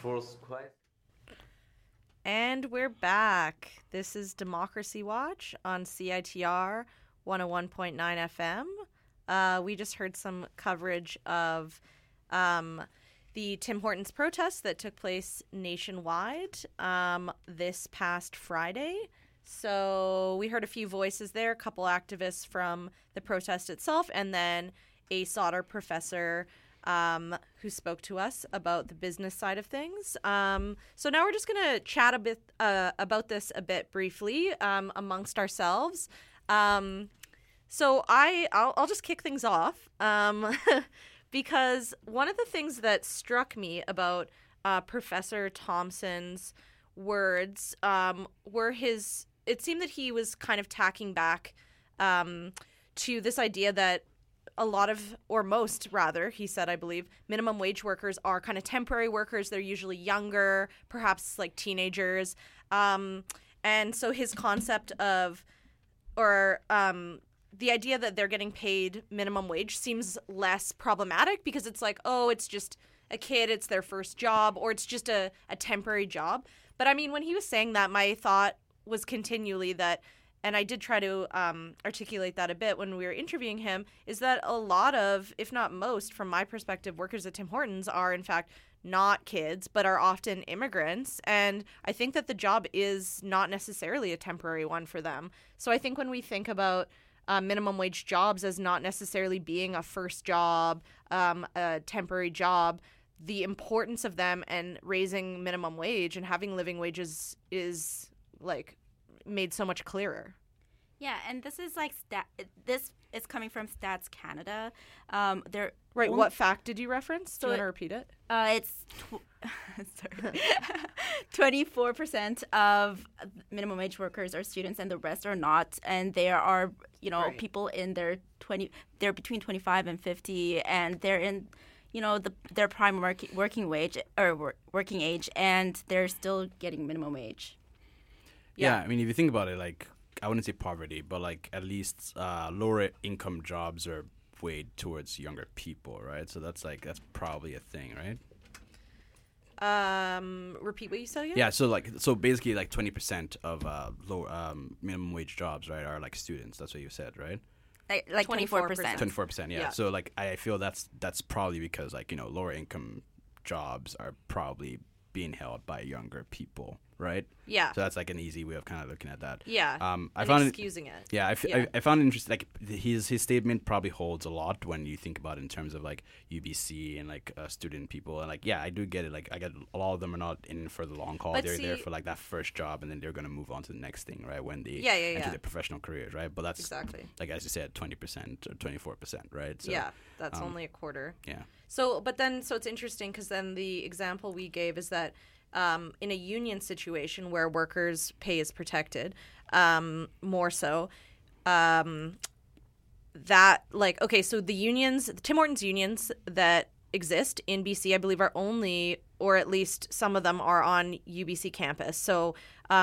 And we're back. This is Democracy Watch on CITR 101.9 FM. We just heard some coverage of the Tim Hortons protests that took place nationwide this past Friday. So we heard a few voices there, a couple activists from the protest itself, and then a Sauder professor who spoke to us about the business side of things. So now we're just going to chat a bit about this a bit briefly amongst ourselves. So I'll just kick things off because one of the things that struck me about Professor Thompson's words were his. It seemed that he was kind of tacking back to this idea that a lot of, or most rather, he said, I believe, minimum wage workers are kind of temporary workers. They're usually younger, perhaps like teenagers. And so his concept of, or the idea that they're getting paid minimum wage seems less problematic because it's like, oh, it's just a kid, it's their first job, or it's just a temporary job. But I mean, when he was saying that, my thought was continually that, and I did try to articulate that a bit when we were interviewing him, is that a lot of, if not most, from my perspective, workers at Tim Hortons are in fact not kids, but are often immigrants. And I think that the job is not necessarily a temporary one for them. So I think when we think about minimum wage jobs as not necessarily being a first job, a temporary job, the importance of them and raising minimum wage and having living wages is like made so much clearer.
Yeah, and this is like this is coming from Stats Canada.
Right. What fact did you reference? Do you want to repeat it?
It's 24% of minimum wage workers are students, and the rest are not. And there are, people in their they're between 25 and 50, and they're in, their prime working wage or working age, and they're still getting minimum wage.
Yeah, I mean, if you think about it, like, I wouldn't say poverty, but like at least lower income jobs are weighed towards younger people, right? So that's probably a thing, right?
Repeat what you said again?
Yeah, so basically like 20% of low minimum wage jobs, right, are like students. That's what you said, right?
Like 24%.
24%, yeah. So like I feel that's probably because like, lower income jobs are probably being held by younger people, right?
Yeah.
So that's like an easy way of kind of looking at that.
Yeah.
I found
excusing it.
Yeah, I found it interesting. Like his statement probably holds a lot when you think about it in terms of like UBC and like student people. And like, yeah, I do get it. Like I get a lot of them are not in for the long haul. They're there for like that first job, and then they're going to move on to the next thing, right? When they enter their professional careers, right? But that's
exactly
like as you said, 20% or 24%, right? So,
yeah, that's only a quarter.
Yeah.
So it's interesting because then the example we gave is that in a union situation where workers' pay is protected, more so, that like, okay, so the Tim Hortons unions that exist in BC, I believe, are only, or at least some of them are on UBC campus. So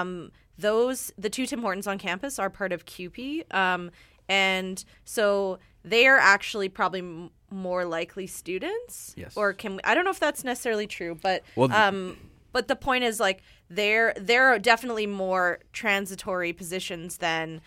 the two Tim Hortons on campus are part of CUPE, and so they are actually probably more likely students.
Yes.
Or I don't know if that's necessarily true, but but the point is like there are definitely more transitory positions than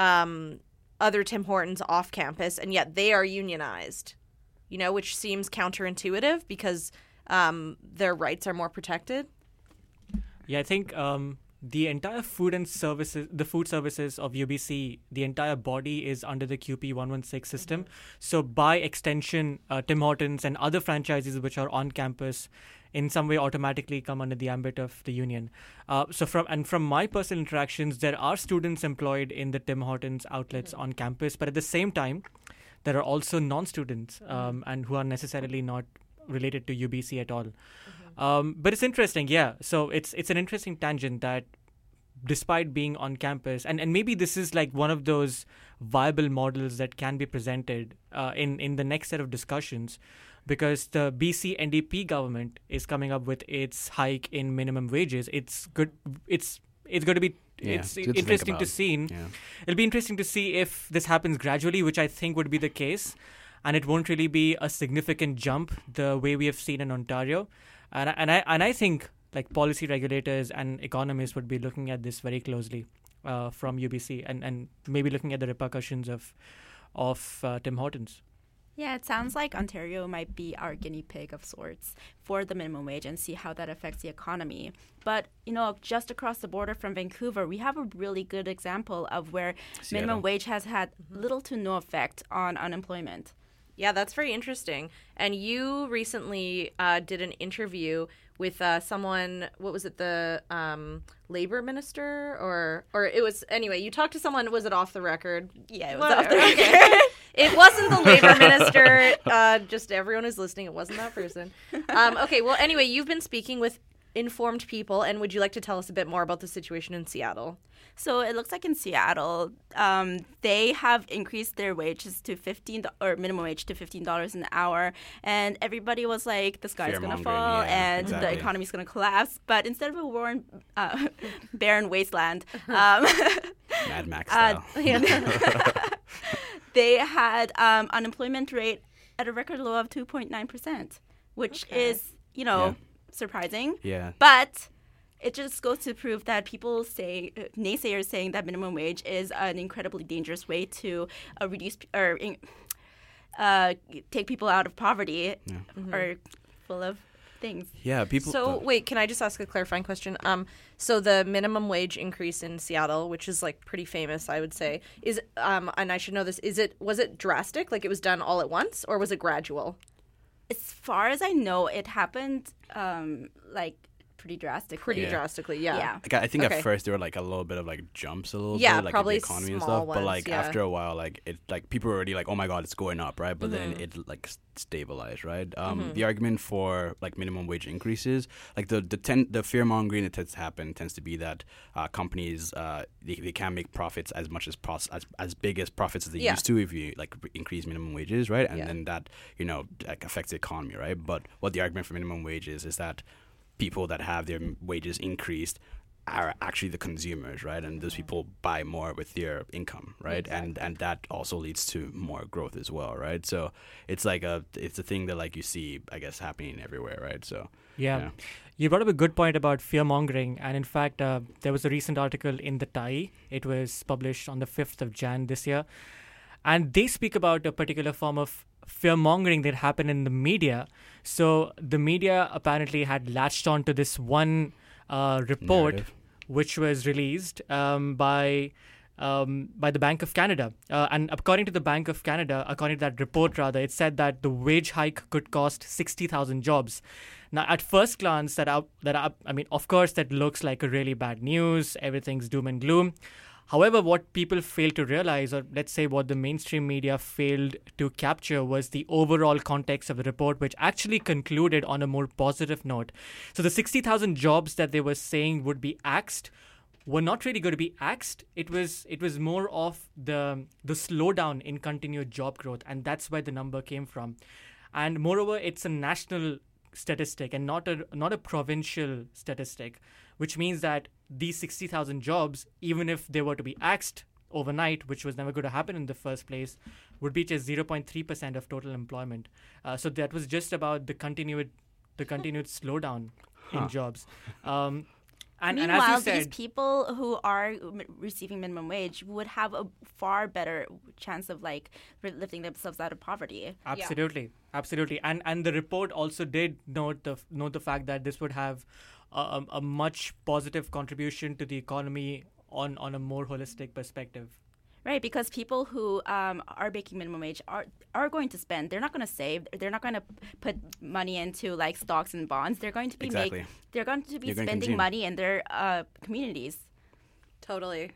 other Tim Hortons off campus, and yet they are unionized. Which seems counterintuitive because their rights are more protected.
Yeah, I think the entire food services of UBC, the entire body is under the QP 116 system. Mm-hmm. So by extension, Tim Hortons and other franchises which are on campus in some way automatically come under the ambit of the union. So from my personal interactions, there are students employed in the Tim Hortons outlets on campus, but at the same time, there are also non-students and who are necessarily not related to UBC at all. But it's interesting, yeah. So it's an interesting tangent that despite being on campus, and maybe this is like one of those viable models that can be presented in the next set of discussions, because the BC NDP government is coming up with its hike in minimum wages. It's good. It's going to be. It's interesting to see. Yeah. It'll be interesting to see if this happens gradually, which I think would be the case, and it won't really be a significant jump the way we have seen in Ontario. And I think like policy regulators and economists would be looking at this very closely from UBC and maybe looking at the repercussions of Tim Hortons.
Yeah, it sounds like Ontario might be our guinea pig of sorts for the minimum wage and see how that affects the economy. But, just across the border from Vancouver, we have a really good example of where minimum wage has had little to no effect on unemployment.
Yeah, that's very interesting. And you recently did an interview with someone, what was it, the labor minister? Or it was, anyway, you talked to someone, was it off the record?
Yeah, it was off the record.
Okay. It wasn't the labor minister. Just everyone who's listening, it wasn't that person. Okay, well, anyway, you've been speaking with informed people. And would you like to tell us a bit more about the situation in Seattle?
So it looks like in Seattle, they have increased their wages to minimum wage to $15 an hour, and everybody was like, "The sky's going to fall and the economy's going to collapse." But instead of a barren wasteland,
Mad Max style.
they had unemployment rate at a record low of 2.9%, which is surprising.
Yeah,
but it just goes to prove that people say, naysayers saying that minimum wage is an incredibly dangerous way to reduce or take people out of poverty, are full of things.
Yeah, people.
So wait, can I just ask a clarifying question? So the minimum wage increase in Seattle, which is like pretty famous, I would say, is and I should know this. Was it drastic? Like it was done all at once, or was it gradual?
As far as I know, it happened pretty drastically.
Pretty drastically, yeah.
Like, I think at first there were like a little bit of like jumps a little
bit,
like
probably
in the economy and
small
stuff. But like
ones,
after a while, like it like people were already like, oh my god, it's going up, right? But then it like stabilized, right? The argument for like minimum wage increases, like the fear mongering that tends to happen tends to be that companies they can't make profits as much as big as profits as they used to if you like increase minimum wages, right? And then that like affects the economy, right? But what the argument for minimum wages is that people that have their wages increased are actually the consumers, right? And those people buy more with their income, right?
Exactly.
And that also leads to more growth as well, right? So it's like it's a thing that like you see, I guess, happening everywhere, right? So
yeah. You brought up a good point about fear mongering, and in fact, there was a recent article in the TAI. It was published on the 5th of Jan this year, and they speak about a particular form of fear mongering that happened in the media. So the media apparently had latched on to this one report, which was released by the Bank of Canada. And according to the Bank of Canada, according to that report rather, it said that the wage hike could cost 60,000 jobs. Now, at first glance, of course, that looks like a really bad news. Everything's doom and gloom. However, what people fail to realize, or let's say what the mainstream media failed to capture, was the overall context of the report, which actually concluded on a more positive note. So the 60,000 jobs that they were saying would be axed were not really going to be axed. It was more of the slowdown in continued job growth, and that's where the number came from. And moreover, it's a national statistic and not a provincial statistic, which means that these 60,000 jobs, even if they were to be axed overnight, which was never going to happen in the first place, would be just 0.3% of total employment. So that was just about the continued slowdown in jobs. And
meanwhile,
as you said,
these people who are receiving minimum wage would have a far better chance of lifting themselves out of poverty.
Absolutely. And the report also did note the fact that this would have a much positive contribution to the economy on a more holistic perspective.
Right, because people who are making minimum wage are going to spend. They're not going to save. They're not going to put money into stocks and bonds. They're going to be spending money in their communities.
Totally.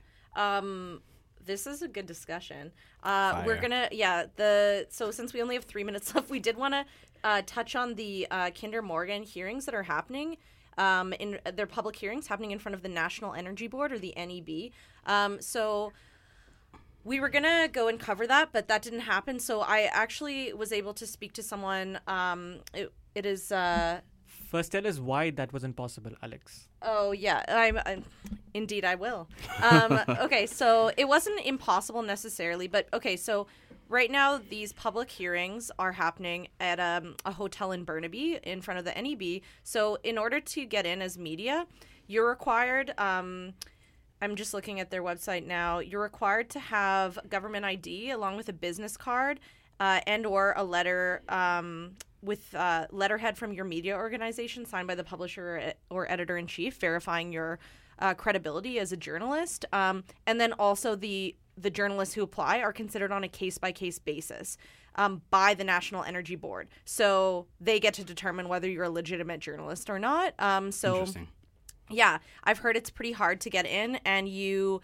This is a good discussion. We're gonna so since we only have 3 minutes left, we did want to touch on the Kinder Morgan hearings that are happening. In their public hearings happening in front of the National Energy Board, or the NEB. So we were going to go and cover that, but that didn't happen. So I actually was able to speak to someone. It is...
First, tell us why that wasn't possible, Alex.
Oh, yeah. Indeed, I will. Okay, so it wasn't impossible necessarily, but okay, so right now these public hearings are happening at a hotel in Burnaby in front of the NEB. So in order to get in as media, you're required... I'm just looking at their website now. You're required to have government ID along with a business card and or a letter with letterhead from your media organization signed by the publisher or editor-in-chief verifying your credibility as a journalist. And then also the journalists who apply are considered on a case-by-case basis by the National Energy Board. So they get to determine whether you're a legitimate journalist or not.
Interesting.
Yeah, I've heard it's pretty hard to get in, and you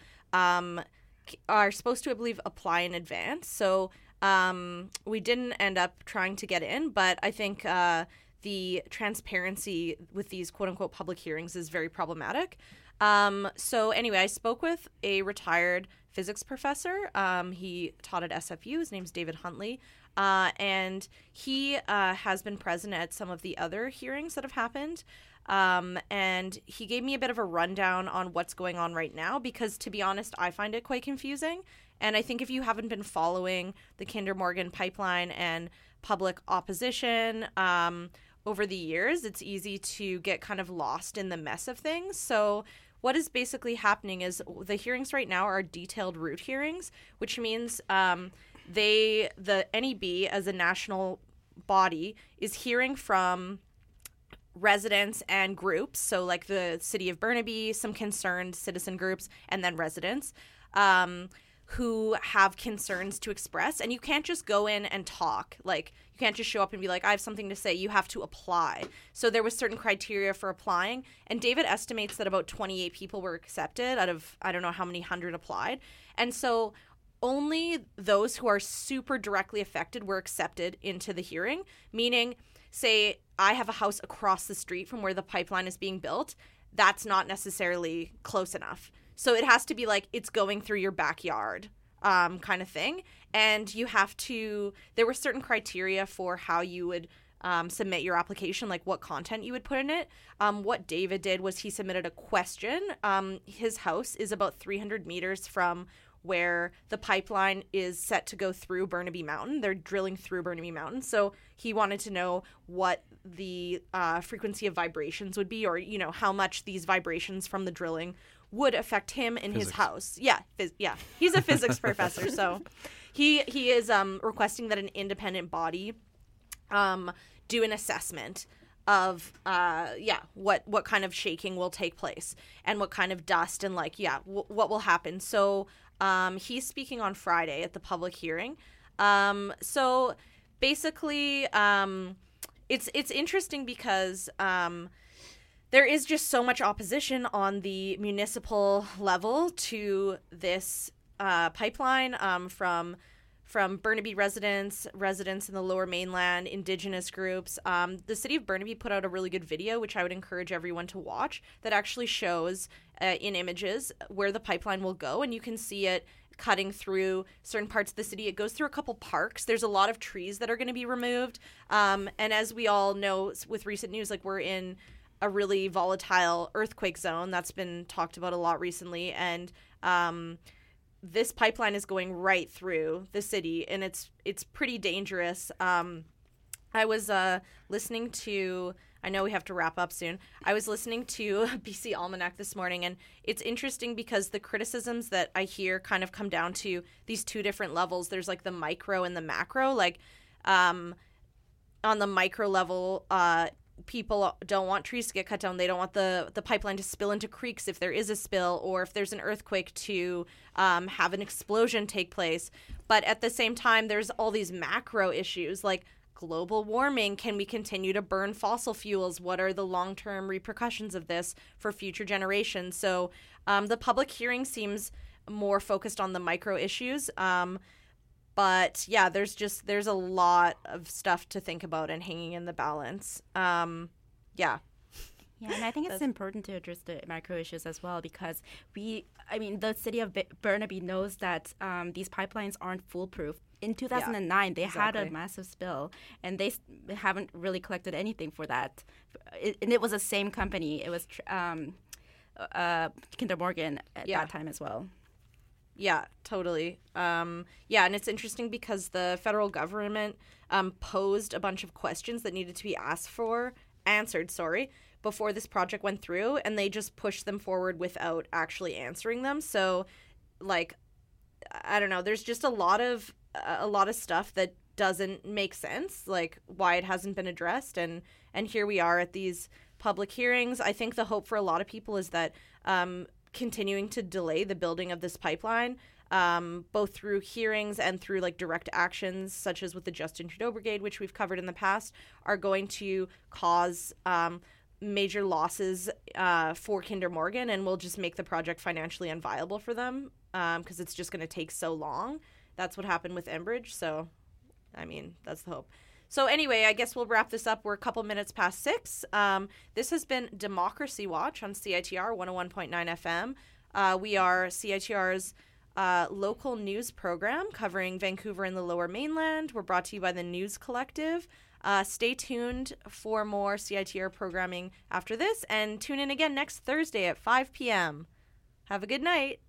are supposed to, I believe, apply in advance. So we didn't end up trying to get in, but I think the transparency with these quote-unquote public hearings is very problematic. So anyway, I spoke with a retired physics professor. He taught at SFU. His name's David Huntley. And he has been present at some of the other hearings that have happened. And he gave me a bit of a rundown on what's going on right now because, to be honest, I find it quite confusing. And I think if you haven't been following the Kinder Morgan pipeline and public opposition over the years, it's easy to get kind of lost in the mess of things. So what is basically happening is the hearings right now are detailed route hearings, which means the NEB as a national body is hearing from residents and groups, so like the city of Burnaby, some concerned citizen groups, and then residents who have concerns to express. And you can't just go in and talk. Like, you can't just show up and be like, I have something to say. You have to apply. So there was certain criteria for applying, and David estimates that about 28 people were accepted out of I don't know how many hundred applied. And so only those who are super directly affected were accepted into the hearing, meaning, say, I have a house across the street from where the pipeline is being built. That's not necessarily close enough. So it has to be like it's going through your backyard kind of thing. And you have to, there were certain criteria for how you would submit your application, like what content you would put in it. What David did was he submitted a question. His house is about 300 meters from where the pipeline is set to go through Burnaby Mountain. They're drilling through Burnaby Mountain. So he wanted to know what the frequency of vibrations would be, or, you know, how much these vibrations from the drilling would affect him in his house. Yeah, he's a physics professor. So he is requesting that an independent body do an assessment of what kind of shaking will take place and what kind of dust and what will happen. So he's speaking on Friday at the public hearing. So basically, it's interesting because there is just so much opposition on the municipal level to this pipeline from Burnaby residents in the Lower Mainland, Indigenous groups. The city of Burnaby put out a really good video, which I would encourage everyone to watch, that actually shows in images where the pipeline will go, and you can see it cutting through certain parts of the city. It goes through a couple parks. There's a lot of trees that are going to be removed. And as we all know with recent news, like, we're in a really volatile earthquake zone that's been talked about a lot recently. And this pipeline is going right through the city, and it's pretty dangerous. I was listening to, I know we have to wrap up soon. I was listening to BC Almanac this morning, and it's interesting because the criticisms that I hear kind of come down to these two different levels. There's like the micro and the macro. Like on the micro level, people don't want trees to get cut down. They don't want the pipeline to spill into creeks if there is a spill, or if there's an earthquake to have an explosion take place. But at the same time, there's all these macro issues like global warming. Can we continue to burn fossil fuels? What are the long-term repercussions of this for future generations? So the public hearing seems more focused on the micro issues. But yeah, there's a lot of stuff to think about and hanging in the balance. Yeah,
and I think it's important to address the micro issues as well, because the city of Burnaby knows that these pipelines aren't foolproof. In 2009, they had a massive spill, and they haven't really collected anything for that. And it was the same company. It was Kinder Morgan at that time as well.
Yeah, totally. And it's interesting because the federal government posed a bunch of questions that needed to be answered, before this project went through, and they just pushed them forward without actually answering them. So, like, I don't know, there's just a lot of stuff that doesn't make sense, like why it hasn't been addressed, and here we are at these public hearings. I think the hope for a lot of people is that continuing to delay the building of this pipeline, both through hearings and through like direct actions, such as with the Justin Trudeau Brigade, which we've covered in the past, are going to cause major losses for Kinder Morgan, and will just make the project financially unviable for them, because it's just going to take so long. That's what happened with Enbridge. So, I mean, that's the hope. So anyway, I guess we'll wrap this up. We're a couple minutes past 6. This has been Democracy Watch on CITR 101.9 FM. We are CITR's local news program covering Vancouver and the Lower Mainland. We're brought to you by the News Collective. Stay tuned for more CITR programming after this, and tune in again next Thursday at 5 p.m. Have a good night.